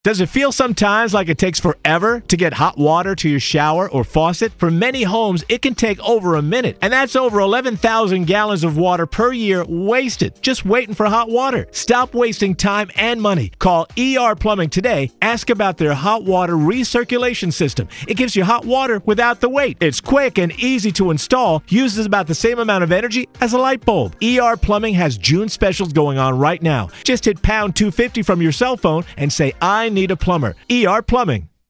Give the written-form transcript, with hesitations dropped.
Does it feel sometimes like it takes forever to get hot water to your shower or faucet? For many homes, it can take over a minute, and that's over 11,000 gallons of water per year wasted just waiting for hot water. Stop wasting time and money. Call ER Plumbing today. Ask about their hot water recirculation system. It gives you hot water without the wait. It's quick and easy to install, uses about the same amount of energy as a light bulb. ER Plumbing has June specials going on right now. Just hit pound 250 from your cell phone and say, I need a plumber. ER Plumbing.